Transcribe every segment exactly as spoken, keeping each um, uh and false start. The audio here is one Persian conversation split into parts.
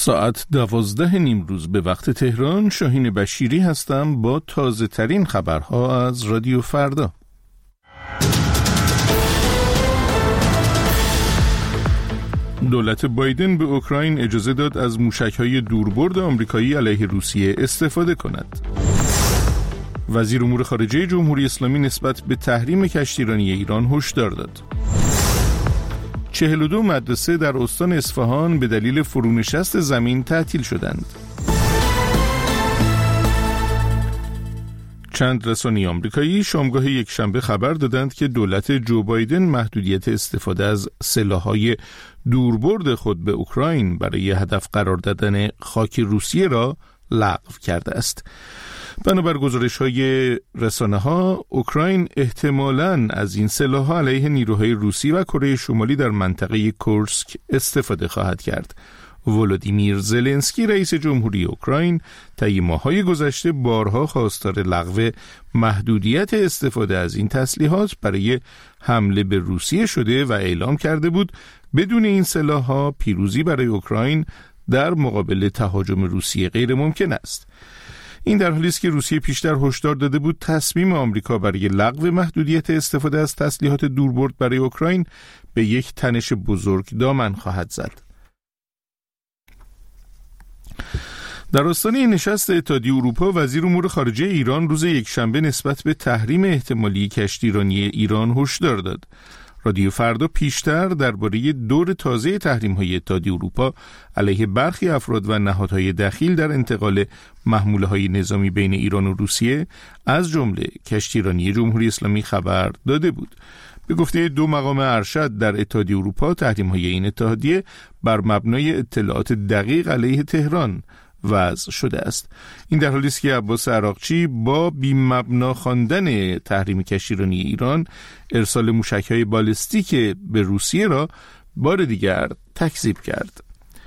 ساعت دوازده نیمروز به وقت تهران. شاهین بشیری هستم با تازه ترین خبرها از رادیو فردا. دولت بایدن به اوکراین اجازه داد از موشک‌های دوربرد آمریکایی علیه روسیه استفاده کند. وزیر امور خارجه جمهوری اسلامی نسبت به تحریم کشتیرانی ایران هشدار داد. چهل و دو مدرسه در استان اصفهان به دلیل فرونشست زمین تعطیل شدند. چند رسانه آمریکایی شامگاه یکشنبه خبر دادند که دولت جو بایدن محدودیت استفاده از سلاح‌های دوربرد خود به اوکراین برای هدف قرار دادن خاک روسیه را لغو کرده است. بنابر گزارش‌های رسانه‌ها، اوکراین احتمالاً از این سلاح‌ها علیه نیروهای روسی و کره شمالی در منطقه کورسک استفاده خواهد کرد. ولودیمیر زلنسکی رئیس جمهوری اوکراین طی ماه‌های گذشته بارها خواستار لغو محدودیت استفاده از این تسلیحات برای حمله به روسیه شده و اعلام کرده بود بدون این سلاح‌ها پیروزی برای اوکراین در مقابل تهاجم روسیه غیر ممکن است. این در حالی است که روسیه پیشتر هشدار داده بود تصمیم آمریکا برای لغو محدودیت استفاده از تسلیحات دوربرد برای اوکراین به یک تنش بزرگ دامن خواهد زد. در آستانه نشست اتحادیه اروپا، وزیر امور خارجه ایران روز یکشنبه نسبت به تحریم احتمالی کشتیرانی ایران هشدار داد. رادیو فردا پیشتر درباره دور تازه تحریم‌های اتحادیه اروپا علیه برخی افراد و نهادهای دخیل در انتقال محموله‌های نظامی بین ایران و روسیه از جمله کشتیرانی جمهوری اسلامی خبر داده بود. به گفته دو مقام ارشد در اتحادیه اروپا، تحریم‌های این اتحادیه بر مبنای اطلاعات دقیق علیه تهران وضع شده است. این در حالی است که عباس عراقچی با بی‌مبنا خواندن تحریم کشتیرانی ایران ارسال موشک‌های بالستیک به روسیه را بار دیگر تکذیب کرد.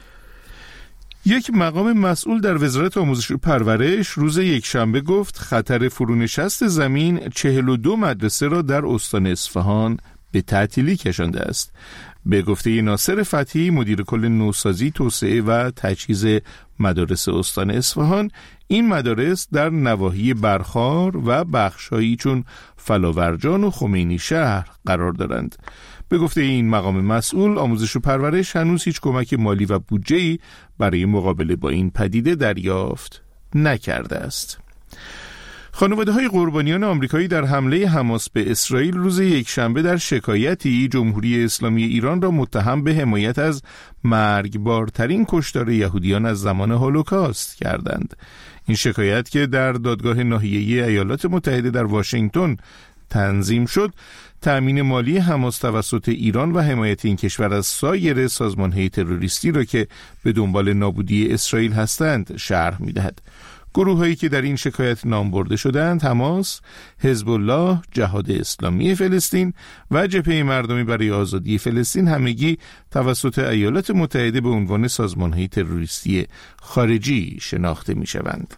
یک مقام مسئول در وزارت آموزش و پرورش روز یکشنبه گفت خطر فرونشست زمین چهل و دو مدرسه را در استان اصفهان به تعطیلی کشانده است. به گفته ناصر فتحی، مدیر کل نوسازی، توسعه و تجهیز مدارس استان اصفهان، این مدارس در نواحی برخار و بخش‌هایی چون فلاورجان و خمینی شهر قرار دارند. به گفته این مقام مسئول، آموزش و پرورش هنوز هیچ کمک مالی و بودجه‌ای برای مقابله با این پدیده دریافت نکرده است. خانواده‌های قربانیان آمریکایی در حمله حماس به اسرائیل روز یکشنبه در شکایتی جمهوری اسلامی ایران را متهم به حمایت از مرگبارترین کشتار یهودیان از زمان هولوکاست کردند. این شکایت که در دادگاه ناحیه‌ای ایالات متحده در واشنگتن تنظیم شد، تأمین مالی حماس توسط ایران و حمایت این کشور از سایر سازمان‌های تروریستی را که به دنبال نابودی اسرائیل هستند شرح می‌دهد. گروه‌هایی که در این شکایت نام برده شدند حماس، حزب الله، جهاد اسلامی فلسطین و جبهه مردمی برای آزادی فلسطین همگی توسط ایالات متحده به عنوان سازمان‌های تروریستی خارجی شناخته می‌شوند.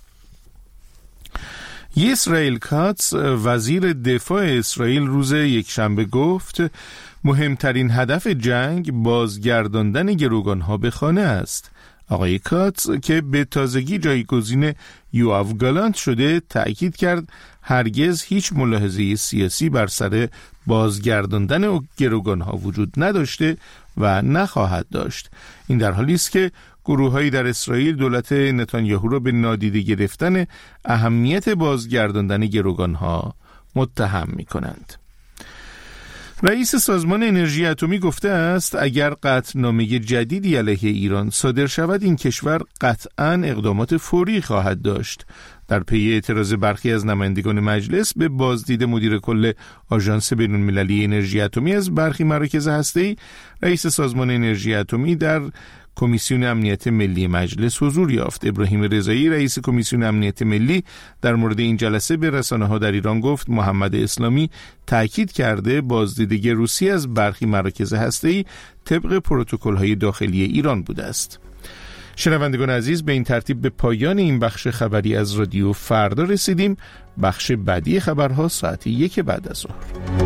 اسرائیل کاتس، وزیر دفاع اسرائیل، روز یکشنبه گفت مهمترین هدف جنگ بازگرداندن گروگان‌ها به خانه است. آقای کاتس که به تازگی جایگزین یوآف گالانت شده، تأکید کرد هرگز هیچ ملاحظه سیاسی بر سر بازگرداندن گروگان‌ها وجود نداشته و نخواهد داشت. این در حالی است که گروه‌هایی در اسرائیل دولت نتانیاهو را به نادیده گرفتن اهمیت بازگرداندن گروگان‌ها متهم می‌کنند. رئیس سازمان انرژی اتمی گفته است اگر قطعنامه جدیدی علیه ایران صادر شود، این کشور قطعاً اقدامات فوری خواهد داشت. در پی اعتراض برخی از نمایندگان مجلس به بازدید مدیر کل آژانس بین‌المللی انرژی اتمی از برخی مراکز هسته‌ای، رئیس سازمان انرژی اتمی در کمیسیون امنیت ملی مجلس حضور یافت. ابراهیم رضایی، رئیس کمیسیون امنیت ملی، در مورد این جلسه به رسانه‌ها در ایران گفت محمد اسلامی تأکید کرده بازدیدگی روسیه از برخی مراکز هسته‌ای طبق پروتکل‌های داخلی ایران بوده است. شنوندگان عزیز، به این ترتیب به پایان این بخش خبری از رادیو فردا رسیدیم. بخش بعدی خبرها ساعت یک بعد از ظهر.